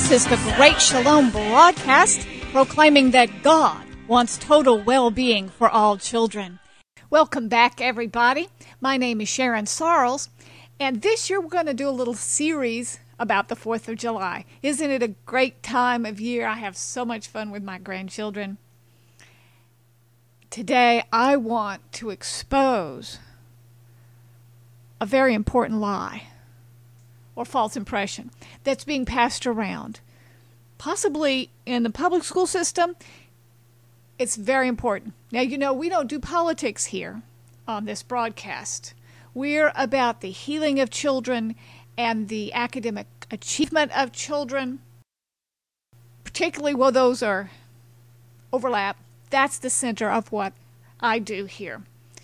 This is the Great Shalom broadcast, proclaiming that God wants total well-being for all children. Welcome back, everybody. My name is Sharon Sarles, and this year we're going to do a little series about the 4th of July. Isn't it a great time of year? I have so much fun with my grandchildren. Today, I want to expose a very important lie or false impression that's being passed around. Possibly in the public school system, it's very important. Now, you know, we don't do politics here on this broadcast. We're about the healing of children and the academic achievement of children, particularly where those are overlap. That's the center of what I do here.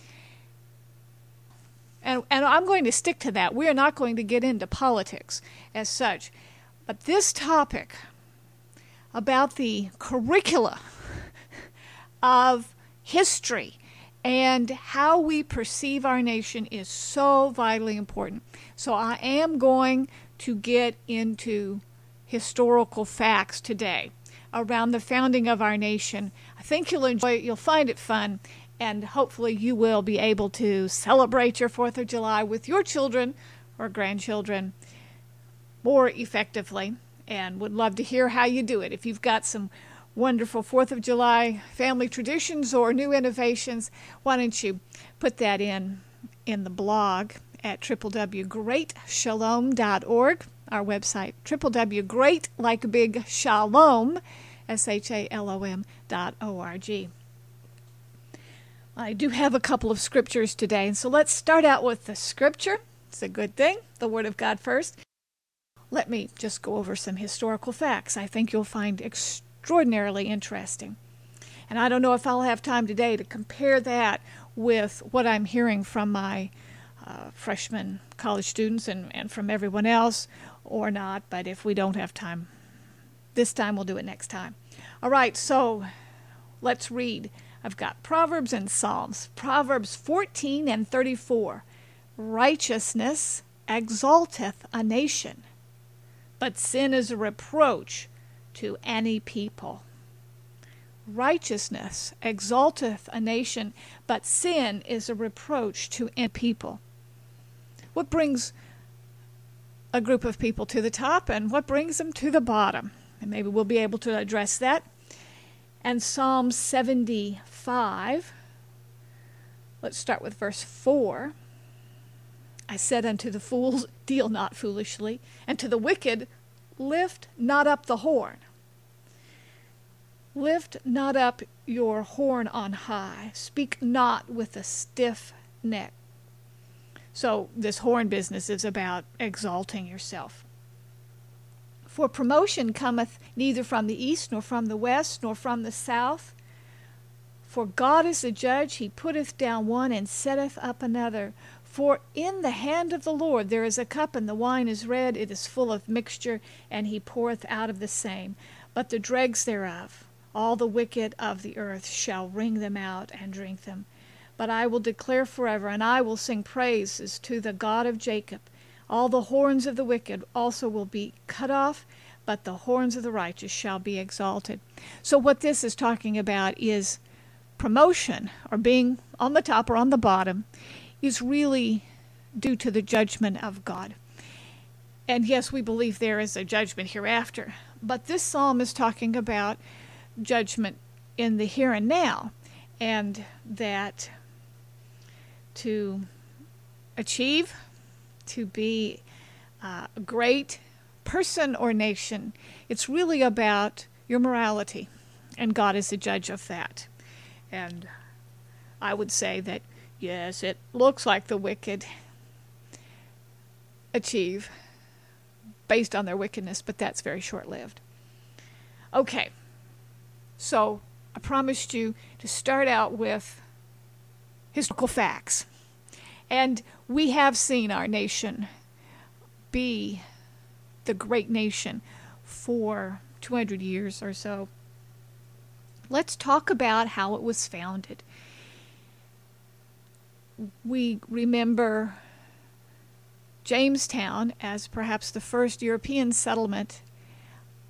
And I'm going to stick to that. We are not going to get into politics as such. But this topic about the curricula of history and how we perceive our nation is so vitally important. So I am going to get into historical facts today around the founding of our nation. I think you'll enjoy it. You'll find it fun. And hopefully you will be able to celebrate your 4th of July with your children or grandchildren more effectively, and would love to hear how you do it. If you've got some wonderful 4th of July family traditions or new innovations, why don't you put that in the blog at www.greatshalom.org, our website, www.great, like big shalom, SHALOM.org. I do have a couple of scriptures today, and so let's start out with the scripture. It's a good thing, the Word of God first. Let me just go over some historical facts I think you'll find extraordinarily interesting. And I don't know if I'll have time today to compare that with what I'm hearing from my freshman college students and from everyone else or not, but if we don't have time this time, we'll do it next time. All right, so let's read. I've got Proverbs and Psalms. Proverbs 14 and 34. Righteousness exalteth a nation, but sin is a reproach to any people. Righteousness exalteth a nation, but sin is a reproach to any people. What brings a group of people to the top and what brings them to the bottom? And maybe we'll be able to address that. And Psalm 75, let's start with verse 4. I said unto the fools, deal not foolishly, and to the wicked, lift not up the horn. Lift not up your horn on high. Speak not with a stiff neck. So this horn business is about exalting yourself. For promotion cometh neither from the east, nor from the west, nor from the south. For God is the judge, he putteth down one and setteth up another. For in the hand of the Lord there is a cup, and the wine is red, it is full of mixture, and he poureth out of the same. But the dregs thereof, all the wicked of the earth shall wring them out and drink them. But I will declare forever, and I will sing praises to the God of Jacob. All the horns of the wicked also will be cut off, but the horns of the righteous shall be exalted. So what this is talking about is promotion, or being on the top or on the bottom, is really due to the judgment of God. And yes, we believe there is a judgment hereafter, but this psalm is talking about judgment in the here and now, and that to achieve, to be a great person or nation, it's really about your morality, and God is the judge of that. And I would say that, yes, it looks like the wicked achieve based on their wickedness, but that's very short-lived. Okay, so I promised you to start out with historical facts. And we have seen our nation be the great nation for 200 years or so. Let's talk about how it was founded. We remember Jamestown as perhaps the first European settlement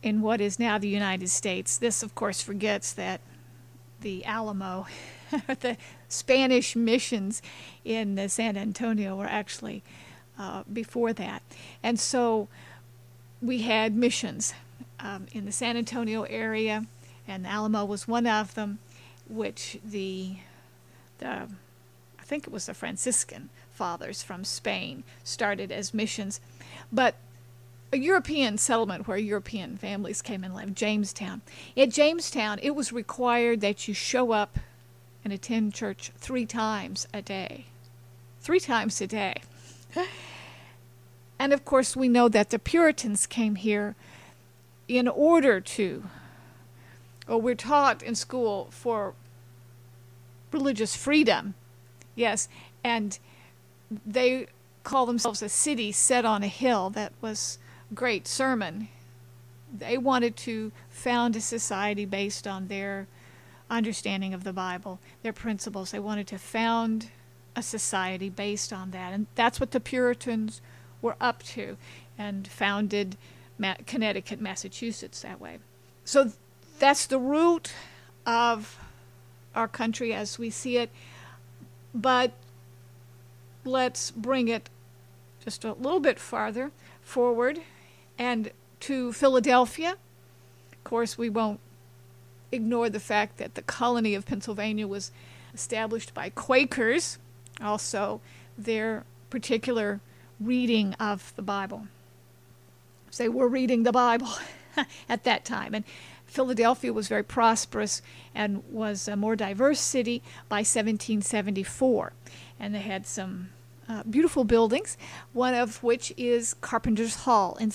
in what is now the United States. This, of course, forgets that the Alamo, the Spanish missions in San Antonio were actually before that. And so we had missions in the San Antonio area, and the Alamo was one of them, which I think it was the Franciscan fathers from Spain started as missions. But a European settlement where European families came and lived, Jamestown. At Jamestown, it was required that you show up and attend church 3 times a day. 3 times a day. And of course, we know that the Puritans came here in order to, or we're taught in school for religious freedom. Yes, and they call themselves a city set on a hill. That was a great sermon. They wanted to found a society based on their understanding of the Bible, their principles. They wanted to found a society based on that. And that's what the Puritans were up to, and founded Connecticut, Massachusetts that way. So that's the root of our country as we see it. But let's bring it just a little bit farther forward and to Philadelphia. Of course, we won't ignore the fact that the colony of Pennsylvania was established by Quakers, also their particular reading of the Bible. So they were reading the Bible at that time. And Philadelphia was very prosperous and was a more diverse city by 1774. And they had some beautiful buildings, one of which is Carpenter's Hall. In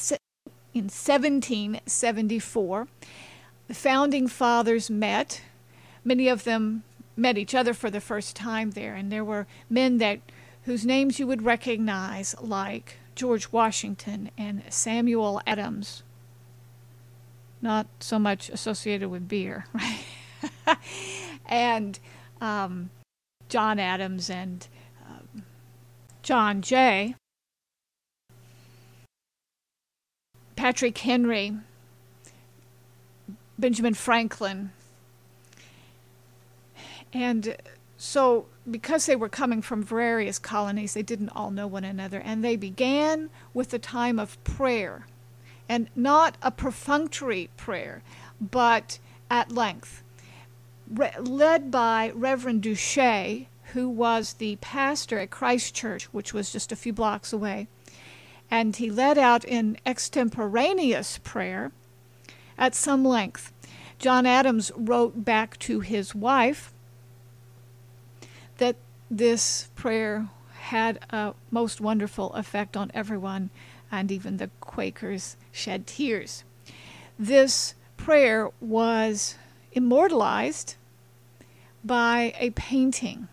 1774, the founding fathers met. Many of them met each other for the first time there, and there were men whose names you would recognize, like George Washington and Samuel Adams. Not so much associated with beer, right? And John Adams and John Jay, Patrick Henry, Benjamin Franklin. And so because they were coming from various colonies, they didn't all know one another. And they began with a time of prayer, and not a perfunctory prayer, but at length, led by Reverend Duché, who was the pastor at Christ Church, which was just a few blocks away. And he led out in extemporaneous prayer at some length. John Adams wrote back to his wife that this prayer had a most wonderful effect on everyone, and even the Quakers shed tears. This prayer was immortalized by a painting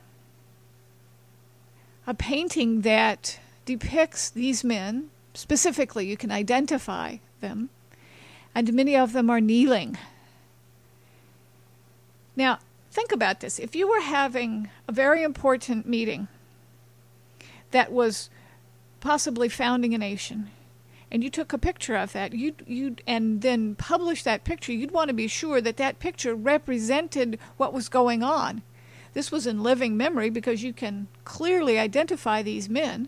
that depicts these men. Specifically, you can identify them, and many of them are kneeling. Now, think about this. If you were having a very important meeting that was possibly founding a nation, and you took a picture of that, and then published that picture, you'd want to be sure that that picture represented what was going on. This was in living memory because you can clearly identify these men.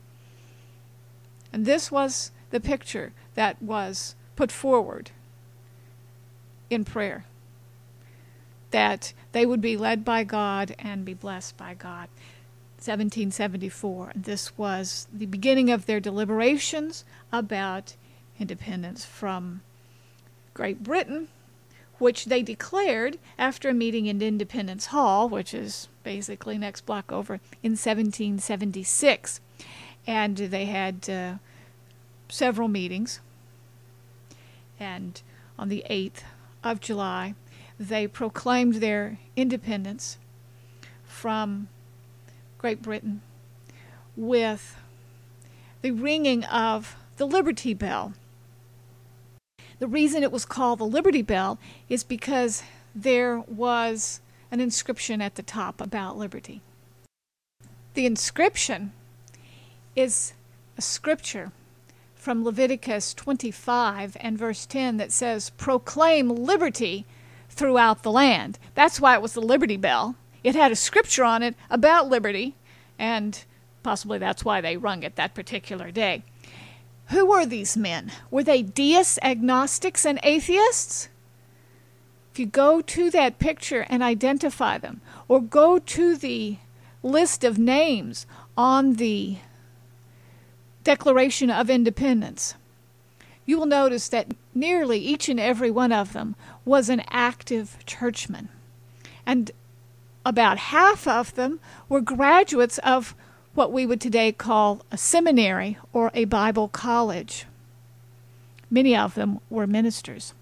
And this was the picture that was put forward in prayer, that they would be led by God and be blessed by God. 1774. This was the beginning of their deliberations about independence from Great Britain, which they declared after a meeting in Independence Hall, which is basically next block over, in 1776. And they had several meetings. And on the 8th of July, they proclaimed their independence from Great Britain with the ringing of the Liberty Bell. The reason it was called the Liberty Bell is because there was an inscription at the top about liberty. The inscription is a scripture from Leviticus 25 and verse 10 that says, "Proclaim liberty throughout the land." That's why it was the Liberty Bell. It had a scripture on it about liberty, and possibly that's why they rung it that particular day. Who were these men? Were they deists, agnostics, and atheists? If you go to that picture and identify them, or go to the list of names on the Declaration of Independence, you will notice that nearly each and every one of them was an active churchman. And about half of them were graduates of what we would today call a seminary or a Bible college. Many of them were ministers.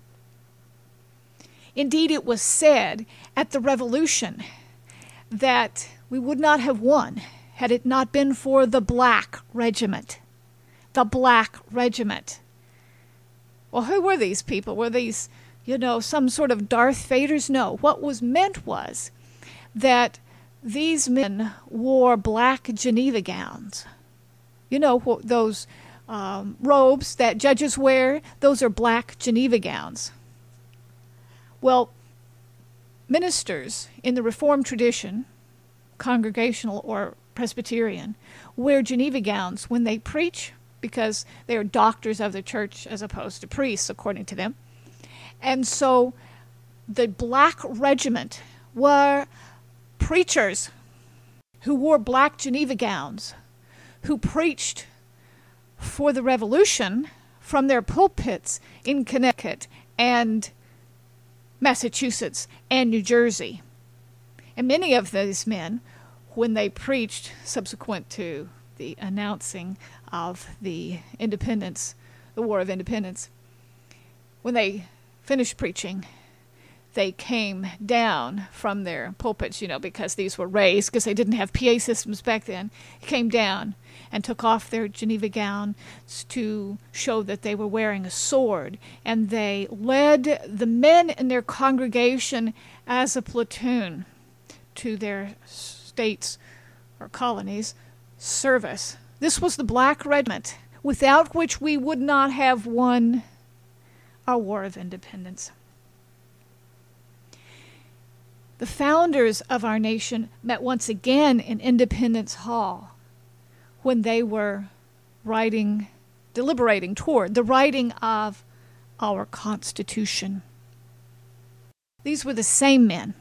Indeed, it was said at the Revolution that we would not have won had it not been for the Black Regiment. The Black Regiment. Well, who were these people? Were these, some sort of Darth Vaders? No. What was meant was that these men wore black Geneva gowns. Those robes that judges wear, those are black Geneva gowns. Well, ministers in the Reformed tradition, Congregational or Presbyterian, wear Geneva gowns when they preach because they are doctors of the church as opposed to priests, according to them. And so the Black Regiment were preachers who wore black Geneva gowns, who preached for the Revolution from their pulpits in Connecticut and Massachusetts and New Jersey. And many of these men, when they preached subsequent to the announcing of the independence, the War of Independence, when they finished preaching, they came down from their pulpits, because these were raised, because they didn't have PA systems back then, came down and took off their Geneva gowns to show that they were wearing a sword. And they led the men in their congregation as a platoon to their states or colonies service. This was the Black Regiment, without which we would not have won our War of Independence. The founders of our nation met once again in Independence Hall when they were deliberating toward the writing of our Constitution. These were the same men.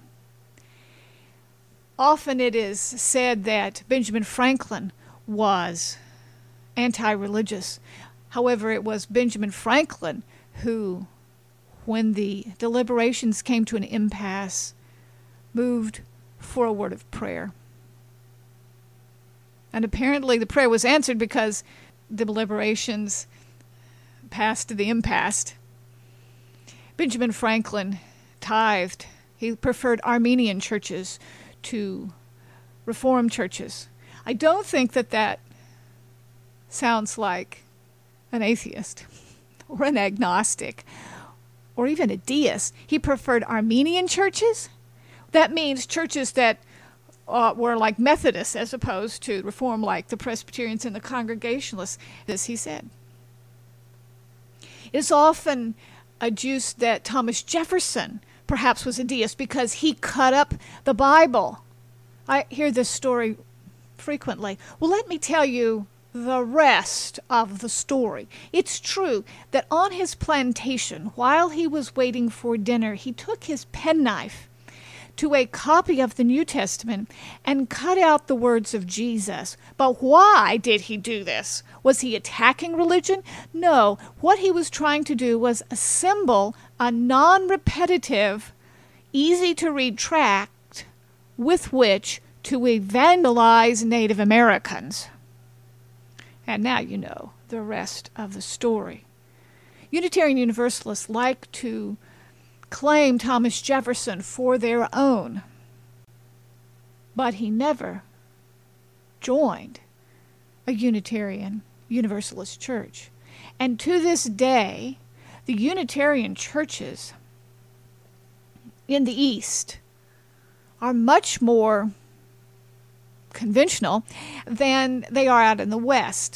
Often it is said that Benjamin Franklin was anti-religious. However, it was Benjamin Franklin who, when the deliberations came to an impasse, moved for a word of prayer. And apparently the prayer was answered because the deliberations passed to the impasse. Benjamin Franklin tithed. He preferred Armenian churches to Reformed churches. I don't think that sounds like an atheist or an agnostic or even a deist. He preferred Armenian churches. That means churches that were like Methodists as opposed to Reformed like the Presbyterians and the Congregationalists, as he said. It is often adduced that Thomas Jefferson perhaps was a deist because he cut up the Bible. I hear this story frequently. Well, let me tell you the rest of the story. It's true that on his plantation, while he was waiting for dinner, he took his penknife to a copy of the New Testament and cut out the words of Jesus. But why did he do this? Was he attacking religion? No. What he was trying to do was assemble a non-repetitive, easy-to-read tract with which to evangelize Native Americans. And now you know the rest of the story. Unitarian Universalists like to claim Thomas Jefferson for their own, but he never joined a Unitarian Universalist church. And to this day, the Unitarian churches in the East are much more conventional than they are out in the West.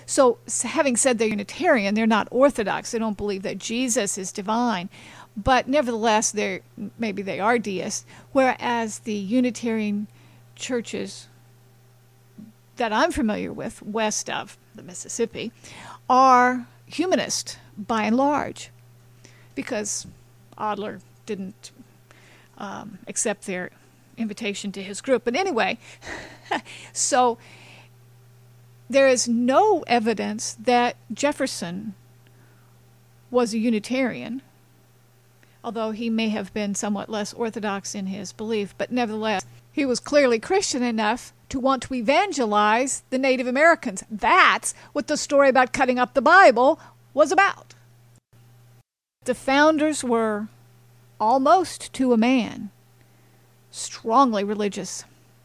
So having said they're Unitarian, they're not Orthodox. They don't believe that Jesus is divine. But nevertheless, maybe they are deists, whereas the Unitarian churches that I'm familiar with, west of the Mississippi, are humanist by and large, because Adler didn't accept their invitation to his group. But anyway, so there is no evidence that Jefferson was a Unitarian, although he may have been somewhat less orthodox in his belief, but nevertheless, he was clearly Christian enough to want to evangelize the Native Americans. That's what the story about cutting up the Bible was about. The founders were, almost to a man, strongly religious.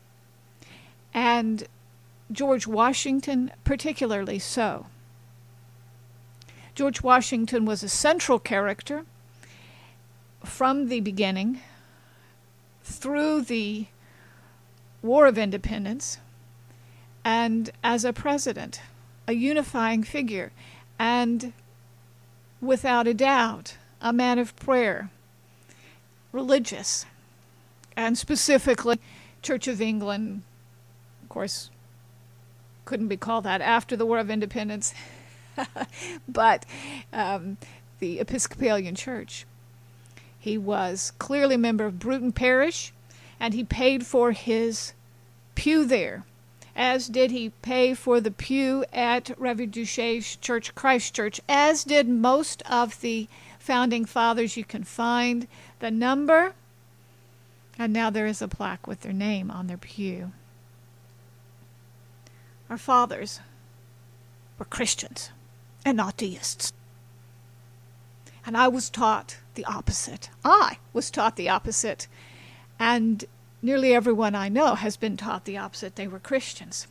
And George Washington particularly so. George Washington was a central character from the beginning through the War of Independence, and as a president, a unifying figure, and without a doubt, a man of prayer, religious, and specifically Church of England, of course, couldn't be called that after the War of Independence, but the Episcopalian Church. He was clearly a member of Bruton Parish, and he paid for his pew there, as did he pay for the pew at Reverend Duchesne's Church, Christ Church, as did most of the founding fathers. You can find the number, and now there is a plaque with their name on their pew. Our fathers were Christians and not deists. And I was taught the opposite. And nearly everyone I know has been taught the opposite. They were Christians.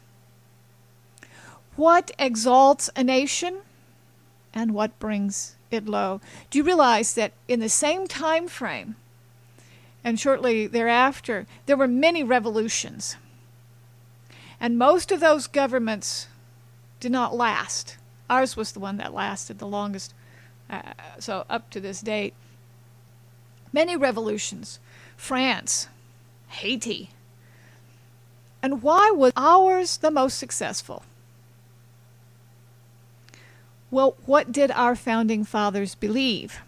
What exalts a nation and what brings it low? Do you realize that in the same time frame and shortly thereafter, there were many revolutions? And most of those governments did not last. Ours was the one that lasted the longest, so up to this date. Many revolutions. France, Haiti. And why was ours the most successful? Well, what did our founding fathers believe?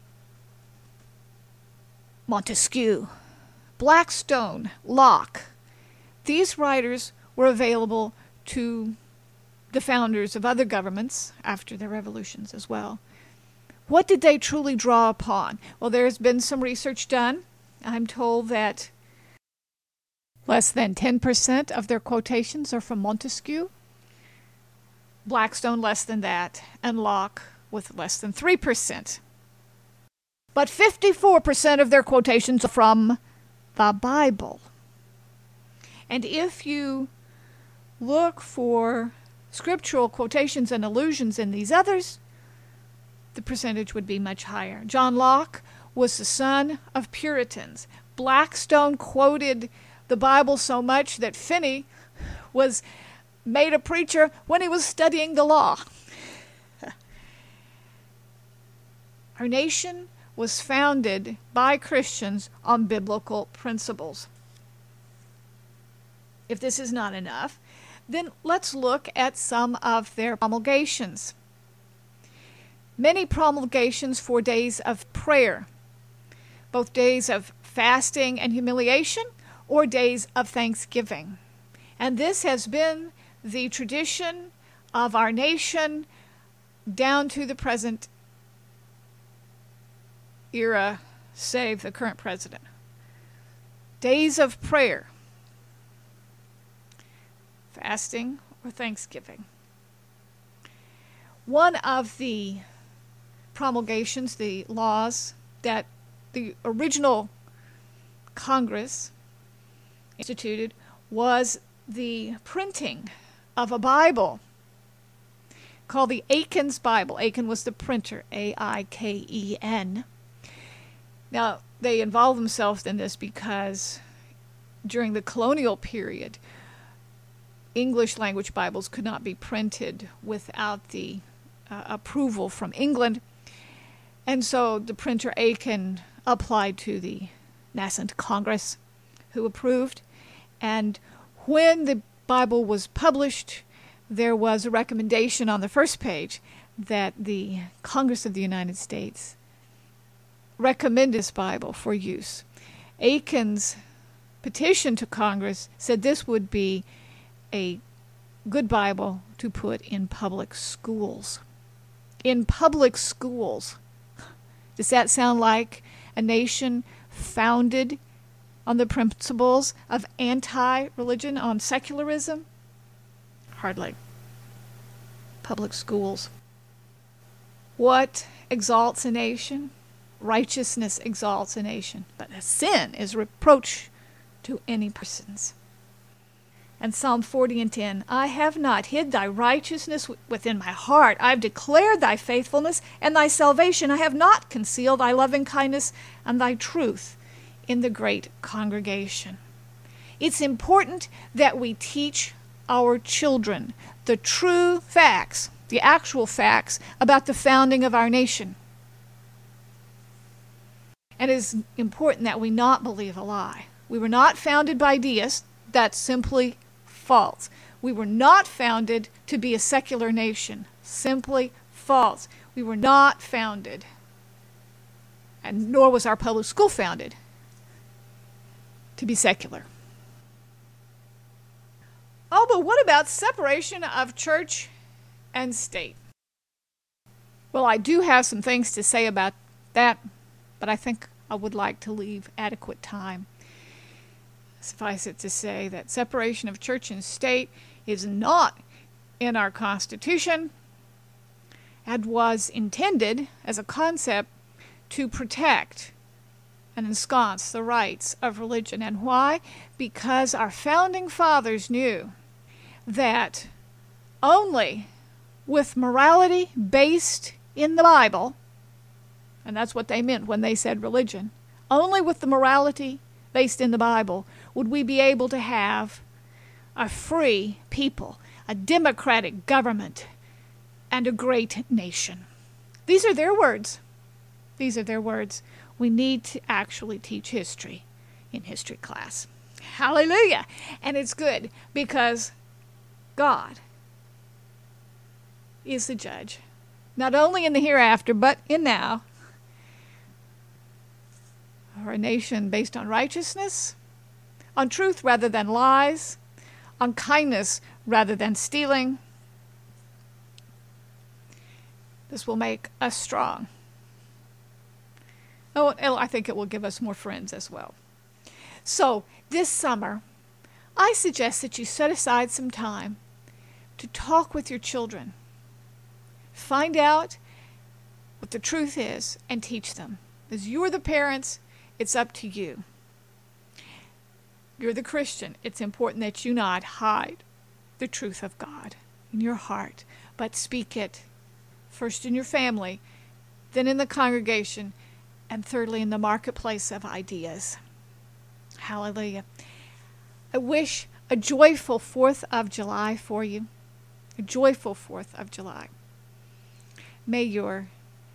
Montesquieu, Blackstone, Locke. These writers were available to the founders of other governments after their revolutions as well. What did they truly draw upon? Well, there's been some research done. I'm told that less than 10% of their quotations are from Montesquieu, Blackstone less than that, and Locke with less than 3%. But 54% of their quotations are from the Bible. And if you look for scriptural quotations and allusions in these others, the percentage would be much higher. John Locke was the son of Puritans. Blackstone quoted the Bible so much that Finney was made a preacher when he was studying the law. Our nation was founded by Christians on biblical principles. If this is not enough, then let's look at some of their promulgations. Many promulgations for days of prayer, both days of fasting and humiliation or days of thanksgiving. And this has been the tradition of our nation down to the present era, save the current president. Days of prayer, fasting, or thanksgiving. One of the promulgations, the laws that the original Congress instituted, was the printing of a Bible called the Aiken's Bible. Aiken was the printer, A-I-K-E-N. Now, they involved themselves in this because during the colonial period, English language Bibles could not be printed without the approval from England. And so the printer Aiken applied to the nascent Congress, who approved. And when the Bible was published, there was a recommendation on the first page that the Congress of the United States recommend this Bible for use. Aiken's petition to Congress said this would be a good Bible to put in public schools. In public schools. Does that sound like a nation founded on the principles of anti-religion, on secularism? Hardly. Public schools. What exalts a nation? Righteousness exalts a nation, but sin is reproach to any persons. And Psalm 40:10, I have not hid thy righteousness within my heart. I have declared thy faithfulness and thy salvation. I have not concealed thy loving kindness and thy truth in the great congregation. It's important that we teach our children the true facts, the actual facts about the founding of our nation. And it is important that we not believe a lie. We were not founded by deists. That's simply false. We were not founded to be a secular nation. Simply false. We were not founded, and nor was our public school founded, to be secular. Oh, but what about separation of church and state? Well, I do have some things to say about that, but I think I would like to leave adequate time. Suffice it to say that separation of church and state is not in our Constitution and was intended as a concept to protect and ensconce the rights of religion. And why? Because our founding fathers knew that only with morality based in the Bible, and that's what they meant when they said religion, only with the morality based in the Bible would we be able to have a free people, a democratic government, and a great nation. These are their words. These are their words. We need to actually teach history in history class. Hallelujah! And it's good because God is the judge, not only in the hereafter, but in now. For a nation based on righteousness, on truth rather than lies, on kindness rather than stealing. This will make us strong. Oh, I think it will give us more friends as well. So, this summer, I suggest that you set aside some time to talk with your children. Find out what the truth is and teach them. As you're the parents, it's up to you. You're the Christian. It's important that you not hide the truth of God in your heart, but speak it first in your family, then in the congregation, and thirdly in the marketplace of ideas. Hallelujah. I wish a joyful 4th of July for you. A joyful 4th of July. May your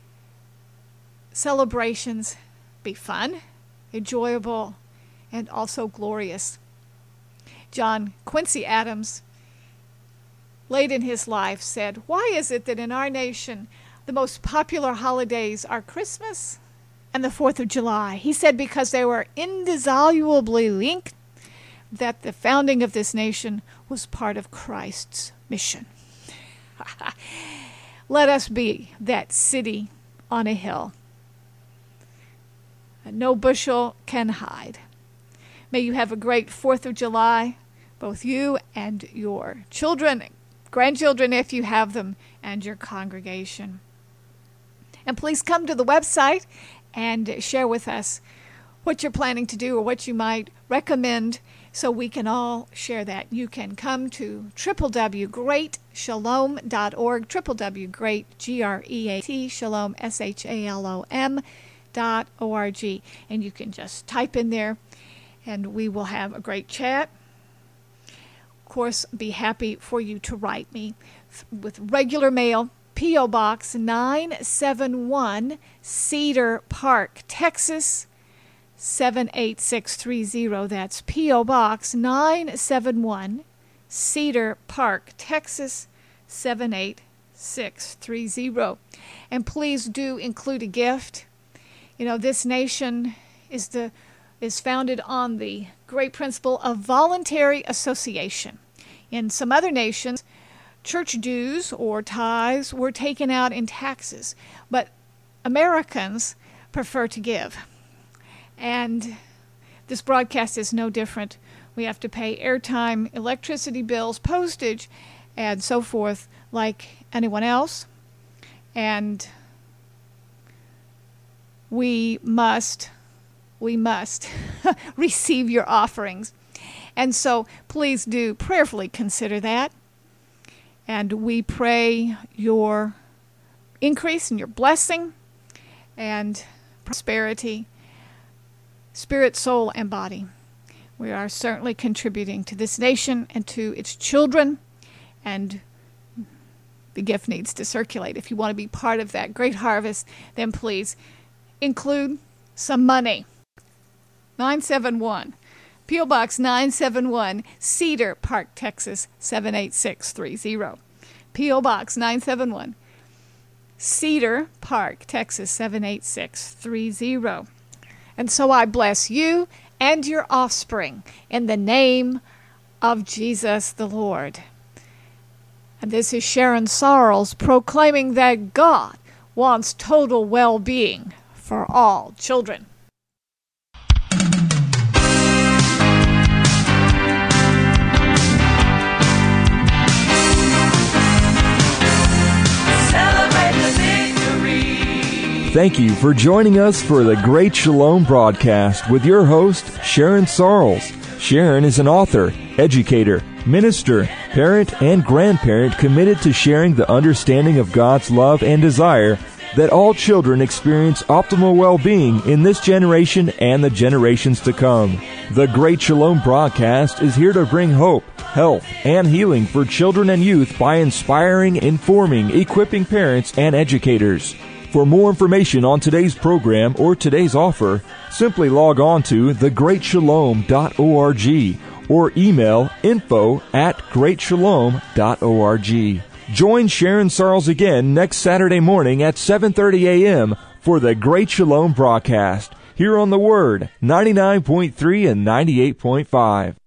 celebrations be fun, enjoyable, and also glorious. John Quincy Adams, late in his life, said, "Why is it that in our nation the most popular holidays are Christmas and the 4th of July?" He said because they were indissolubly linked, that the founding of this nation was part of Christ's mission. Let us be that city on a hill that no bushel can hide. May you have a great 4th of July, both you and your children, grandchildren if you have them, and your congregation. And please come to the website and share with us what you're planning to do or what you might recommend so we can all share that. You can come to www.greatshalom.org, www.great, shalom, SHALOM.org, and you can just type in there and we will have a great chat. course, be happy for you to write me with regular mail, P.O. Box 971, Cedar Park, Texas, 78630. That's P.O. Box 971, Cedar Park, Texas, 78630. And please do include a gift. You know, this nation is founded on the great principle of voluntary association. In some other nations, church dues or tithes were taken out in taxes, but Americans prefer to give. And this broadcast is no different. We have to pay airtime, electricity bills, postage, and so forth like anyone else. And we must receive your offerings. And so please do prayerfully consider that. And we pray your increase and your blessing and prosperity, spirit, soul, and body. We are certainly contributing to this nation and to its children, and the gift needs to circulate. If you want to be part of that great harvest, then please include some money. 971, P.O. Box 971, Cedar Park, Texas, 78630. P.O. Box 971, Cedar Park, Texas, 78630. And so I bless you and your offspring in the name of Jesus the Lord. And this is Sharon Sarles proclaiming that God wants total well-being for all children. Thank you for joining us for the Great Shalom broadcast with your host, Sharon Sarles. Sharon is an author, educator, minister, parent, and grandparent committed to sharing the understanding of God's love and desire that all children experience optimal well-being in this generation and the generations to come. The Great Shalom broadcast is here to bring hope, health, and healing for children and youth by inspiring, informing, equipping parents and educators. For more information on today's program or today's offer, simply log on to thegreatshalom.org or email info@greatshalom.org. Join Sharon Sarles again next Saturday morning at 7:30 a.m. for the Great Shalom broadcast here on The Word, 99.3 and 98.5.